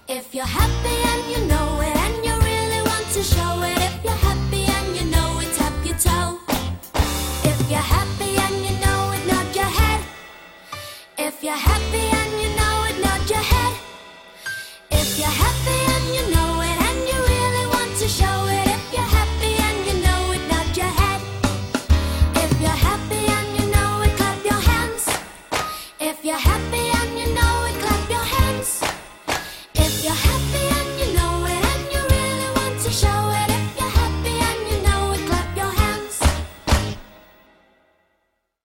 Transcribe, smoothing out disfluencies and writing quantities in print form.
If you're happy and you know it and you really want to show it, if you're happy and you know it, tap your toe. If you're happy and you know it, nod your head. If you're happy and you know it, nod your head. If you're happy and you know it and you really want to show it, if you're happy and you know it, nod your head. If you're happy and you know it, clap your hands. If you're happy and you know it, clap your hands. If you're